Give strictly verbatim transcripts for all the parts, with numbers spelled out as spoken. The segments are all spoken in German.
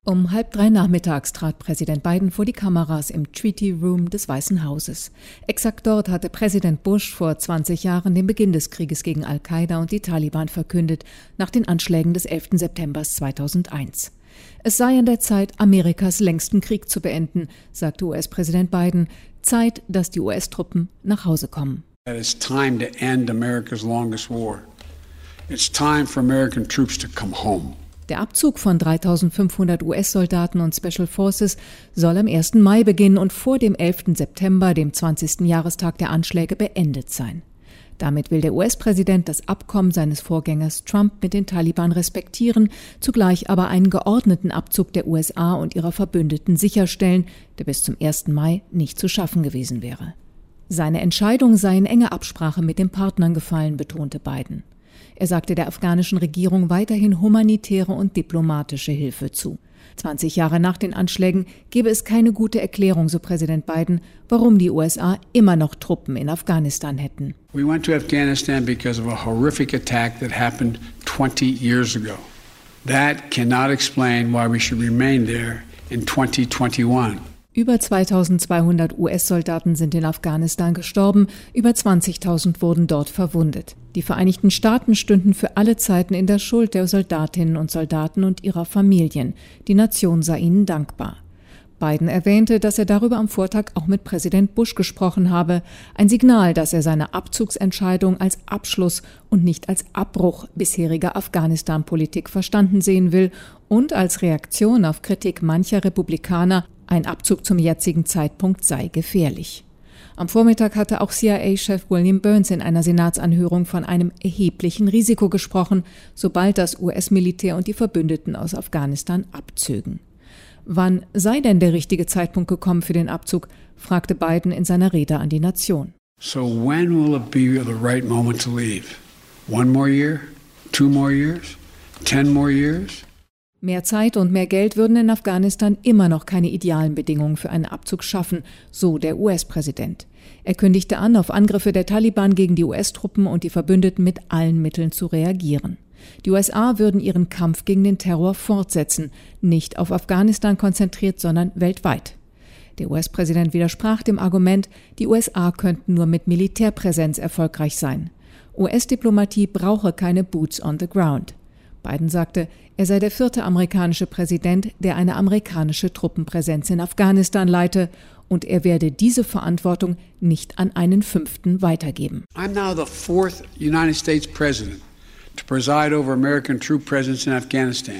Um halb drei nachmittags trat Präsident Biden vor die Kameras im Treaty Room des Weißen Hauses. Exakt dort hatte Präsident Bush vor zwanzig Jahren den Beginn des Krieges gegen Al-Qaida und die Taliban verkündet, nach den Anschlägen des elften September zweitausendeins. Es sei an der Zeit, Amerikas längsten Krieg zu beenden, sagte U S-Präsident Biden. Zeit, dass die U S-Truppen nach Hause kommen. It is time to end America's longest war. It's time for American troops to come home. Der Abzug von dreitausendfünfhundert U S-Soldaten und Special Forces soll am ersten Mai beginnen und vor dem elften September, dem zwanzigsten Jahrestag der Anschläge, beendet sein. Damit will der U S-Präsident das Abkommen seines Vorgängers Trump mit den Taliban respektieren, zugleich aber einen geordneten Abzug der U S A und ihrer Verbündeten sicherstellen, der bis zum ersten Mai nicht zu schaffen gewesen wäre. Seine Entscheidung sei in enger Absprache mit den Partnern gefallen, betonte Biden. Er sagte der afghanischen Regierung weiterhin humanitäre und diplomatische Hilfe zu. zwanzig Jahre nach den Anschlägen gebe es keine gute Erklärung, so Präsident Biden, warum die U S A immer noch Truppen in Afghanistan hätten. We went to Afghanistan because of a horrific attack that happened twenty years ago. That cannot explain why we should remain there in twenty twenty-one. Über zweitausendzweihundert U S-Soldaten sind in Afghanistan gestorben, über zwanzigtausend wurden dort verwundet. Die Vereinigten Staaten stünden für alle Zeiten in der Schuld der Soldatinnen und Soldaten und ihrer Familien. Die Nation sei ihnen dankbar. Biden erwähnte, dass er darüber am Vortag auch mit Präsident Bush gesprochen habe. Ein Signal, dass er seine Abzugsentscheidung als Abschluss und nicht als Abbruch bisheriger Afghanistan-Politik verstanden sehen will und als Reaktion auf Kritik mancher Republikaner, ein Abzug zum jetzigen Zeitpunkt sei gefährlich. Am Vormittag hatte auch C I A-Chef William Burns in einer Senatsanhörung von einem erheblichen Risiko gesprochen, sobald das U S-Militär und die Verbündeten aus Afghanistan abzögen. Wann sei denn der richtige Zeitpunkt gekommen für den Abzug, fragte Biden in seiner Rede an die Nation. So when will it be the right moment to leave? One more year? Two more years? Ten more years? Mehr Zeit und mehr Geld würden in Afghanistan immer noch keine idealen Bedingungen für einen Abzug schaffen, so der U S-Präsident. Er kündigte an, auf Angriffe der Taliban gegen die U S-Truppen und die Verbündeten mit allen Mitteln zu reagieren. Die U S A würden ihren Kampf gegen den Terror fortsetzen, nicht auf Afghanistan konzentriert, sondern weltweit. Der U S-Präsident widersprach dem Argument, die U S A könnten nur mit Militärpräsenz erfolgreich sein. U S-Diplomatie brauche keine Boots on the ground. Biden sagte, er sei der vierte amerikanische Präsident, der eine amerikanische Truppenpräsenz in Afghanistan leite, und er werde diese Verantwortung nicht an einen fünften weitergeben. I'm now the fourth United States President to preside over American troop presence in Afghanistan.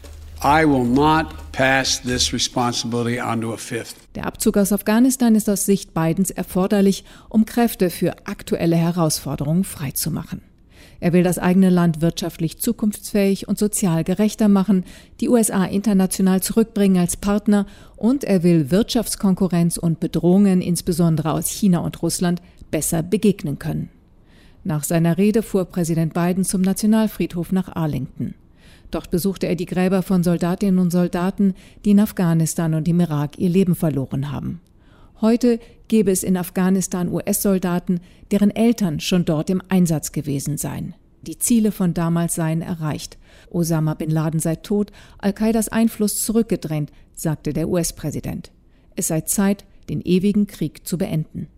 I will not pass this responsibility on to a fifth. Der Abzug aus Afghanistan ist aus Sicht Bidens erforderlich, um Kräfte für aktuelle Herausforderungen freizumachen. Er will das eigene Land wirtschaftlich zukunftsfähig und sozial gerechter machen, die U S A international zurückbringen als Partner und er will Wirtschaftskonkurrenz und Bedrohungen, insbesondere aus China und Russland, besser begegnen können. Nach seiner Rede fuhr Präsident Biden zum Nationalfriedhof nach Arlington. Dort besuchte er die Gräber von Soldatinnen und Soldaten, die in Afghanistan und im Irak ihr Leben verloren haben. Heute gäbe es in Afghanistan U S-Soldaten, deren Eltern schon dort im Einsatz gewesen seien. Die Ziele von damals seien erreicht. Osama bin Laden sei tot, Al-Qaidas Einfluss zurückgedrängt, sagte der U S-Präsident. Es sei Zeit, den ewigen Krieg zu beenden.